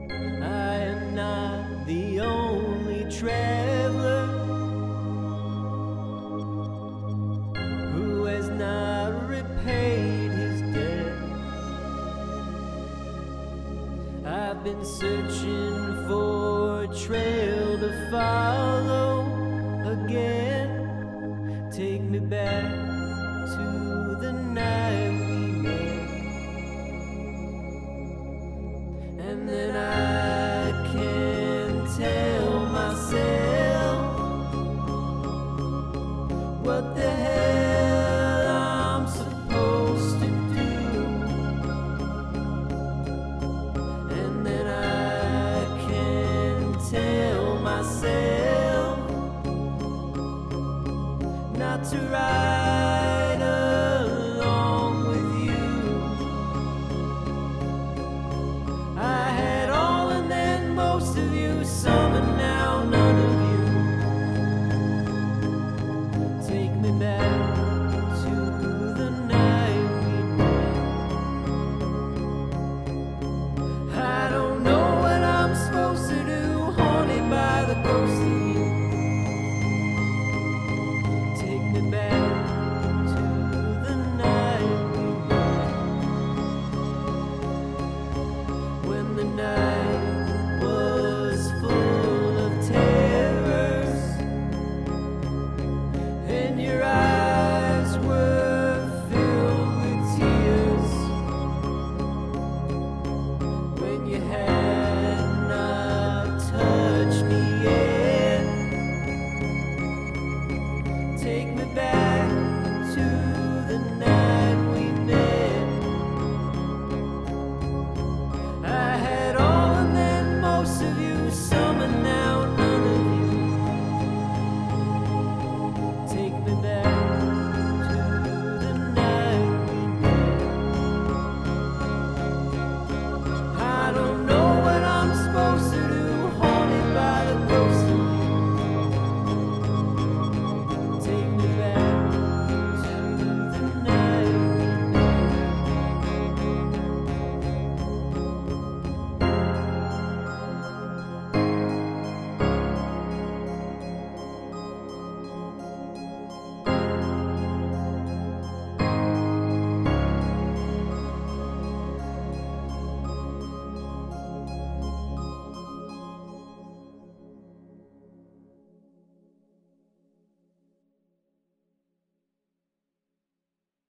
I am not the only traveler who has not repaid his debt. I've been searching for a trail to follow again. Take me back to the night we met, and then I can tell myself what the hell I'm supposed to do, and then I can tell myself not to ride along with you. I had all and then most of you, some and now none of you. Take me back to the night we met. I don't know what I'm supposed to do, haunted by the ghost of you. Take me back to the night we met, when the night